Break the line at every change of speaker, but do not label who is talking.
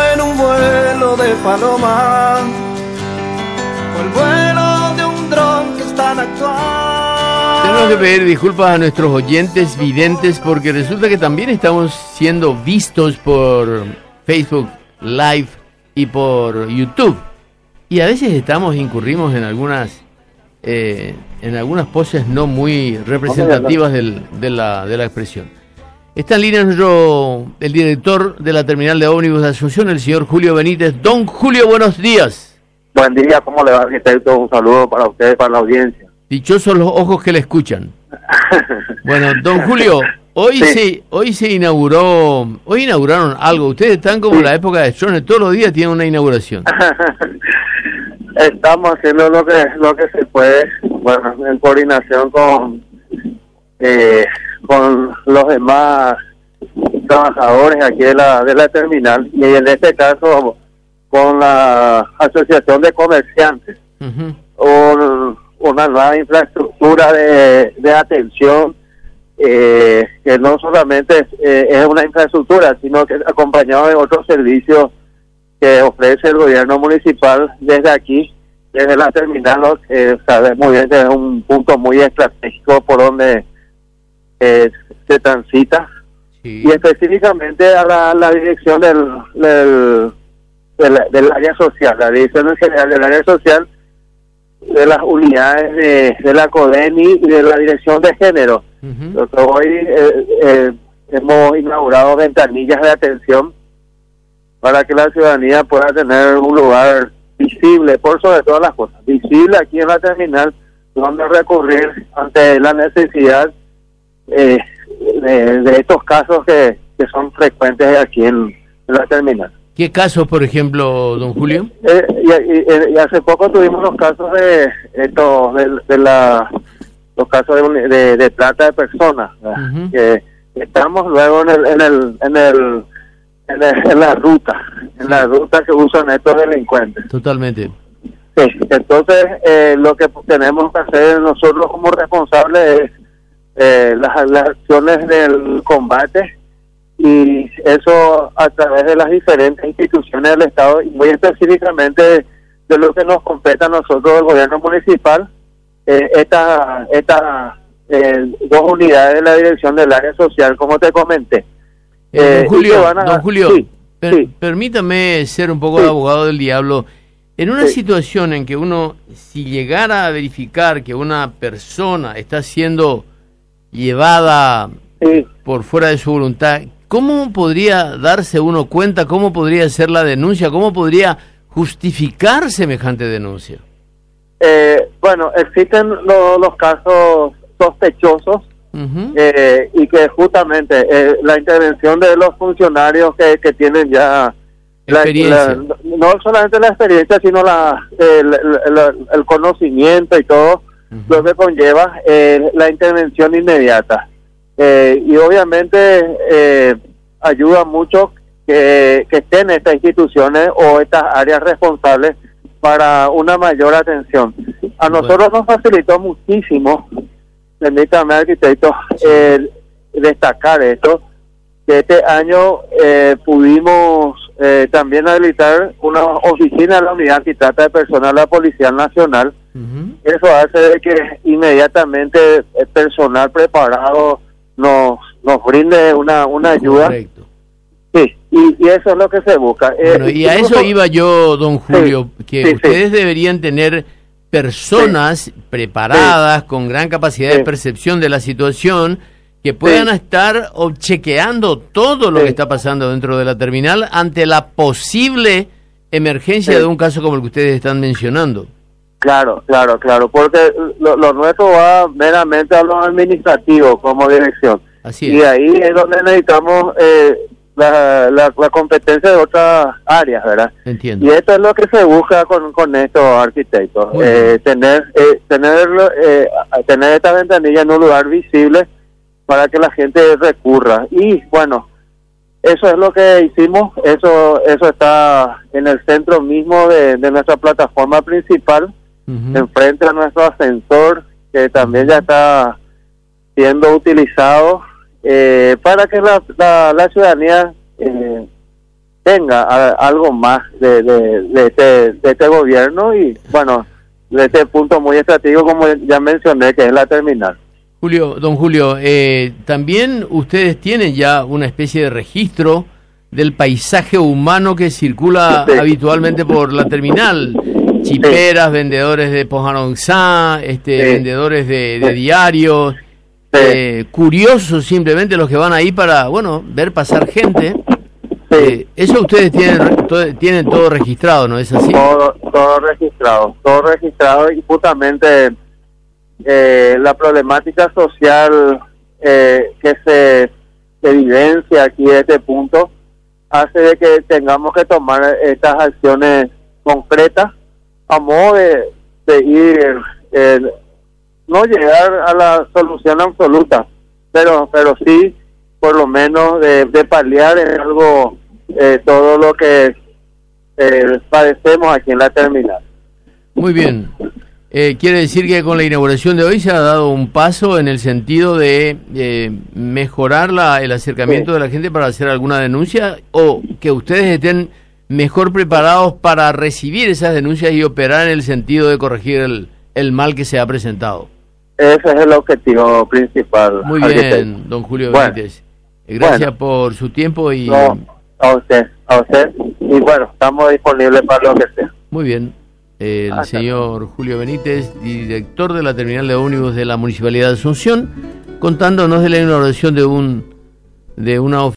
en un vuelo de paloma o el vuelo de un dron que es tan actual.
Tenemos que pedir disculpas a nuestros oyentes videntes porque resulta que también estamos siendo vistos por Facebook Live y por YouTube. Y a veces incurrimos en algunas poses no muy representativas de la expresión. Está en línea el director de la terminal de ómnibus de Asunción, el señor Julio Benítez. Don Julio, buenos días.
Buen día, ¿cómo le va, arquitecto? Un saludo para ustedes, para la audiencia.
Dichosos los ojos que le escuchan. Bueno, don Julio, hoy se inauguraron algo. Ustedes están como en la época de Stroessner, todos los días tienen una inauguración.
Estamos haciendo lo que se puede, bueno, en coordinación con los demás trabajadores aquí de la terminal, y en este caso con la Asociación de Comerciantes. Uh-huh. Una nueva infraestructura de atención, que no solamente es una infraestructura, sino que es acompañado de otros servicios que ofrece el gobierno municipal desde aquí, desde la terminal. Sabe muy bien que es un punto muy estratégico por donde se transita, sí. Y específicamente a la dirección del área social, la dirección general del área social, de las unidades de la CODENI y de la dirección de género. Uh-huh. Hoy hemos inaugurado ventanillas de atención para que la ciudadanía pueda tener un lugar visible, por sobre todas las cosas, visible aquí en la terminal, donde recurrir ante la necesidad de estos casos que son frecuentes aquí en la terminal.
¿Qué casos, por ejemplo, don Julio?
Y hace poco tuvimos los casos los casos de trata de personas, uh-huh. Que estamos luego en la ruta que usan estos delincuentes.
Totalmente.
Sí, entonces lo que tenemos que hacer nosotros como responsables es las acciones del combate, y eso a través de las diferentes instituciones del Estado, y muy específicamente de lo que nos compete a nosotros, el gobierno municipal, estas dos unidades de la dirección del área social, como te comenté.
Don Julio, sí. Permítame ser un poco de abogado del diablo. En una situación en que uno, si llegara a verificar que una persona está siendo llevada por fuera de su voluntad, ¿cómo podría darse uno cuenta? ¿Cómo podría hacer la denuncia? ¿Cómo podría justificar semejante denuncia?
Bueno, existen los casos sospechosos, uh-huh. Y que justamente la intervención de los funcionarios que tienen ya experiencia, no solamente la experiencia, sino el conocimiento y todo, uh-huh. Lo que conlleva la intervención inmediata. Y obviamente ayuda mucho que estén estas instituciones o estas áreas responsables para una mayor atención. A nosotros nos facilitó muchísimo, permítame, arquitecto, destacar esto, que este año pudimos también habilitar una oficina de la Unidad Antitrata de Personas de la Policía Nacional. Uh-huh. Eso hace de que inmediatamente el personal preparado nos brinde una ayuda. Correcto. Sí, y eso es lo que se busca.
Bueno, y a eso iba yo, don Julio, que ustedes deberían tener personas preparadas, con gran capacidad de percepción de la situación, que puedan estar chequeando todo lo que está pasando dentro de la terminal ante la posible emergencia de un caso como el que ustedes están mencionando.
Claro, porque lo nuestro va meramente a lo administrativo como dirección. Así es. Y ahí es donde necesitamos la competencia de otras áreas, ¿verdad?
Entiendo.
Y esto es lo que se busca con estos arquitectos, tener esta ventanilla en un lugar visible para que la gente recurra. Y bueno, eso es lo que hicimos, eso está en el centro mismo de nuestra plataforma principal, uh-huh. Enfrente a nuestro ascensor, que también ya está siendo utilizado para que la ciudadanía tenga algo más de este gobierno y, bueno, de este punto muy estratégico, como ya mencioné, que es la terminal.
Don Julio, también ustedes tienen ya una especie de registro del paisaje humano que circula habitualmente por la terminal. Chiperas, vendedores de Pojanonzá, vendedores de diarios, curiosos simplemente los que van ahí para, bueno, ver pasar gente. Eso ustedes tienen todo registrado, ¿no es así?
Todo registrado y justamente la problemática social que se evidencia aquí en este punto hace de que tengamos que tomar estas acciones concretas a modo de ir, no llegar a la solución absoluta, pero sí por lo menos de paliar en algo todo lo que padecemos aquí en la terminal.
Muy bien. Quiere decir que con la inauguración de hoy se ha dado un paso en el sentido de mejorar el acercamiento de la gente para hacer alguna denuncia, o que ustedes estén mejor preparados para recibir esas denuncias y operar en el sentido de corregir el mal que se ha presentado.
Ese es el objetivo principal.
Muy bien, don Julio Benítez. Gracias por su tiempo y...
No, a usted. Y bueno, estamos disponibles para lo que sea.
Muy bien. El señor Julio Benítez, director de la terminal de ómnibus de la Municipalidad de Asunción, contándonos de la inauguración de una oficina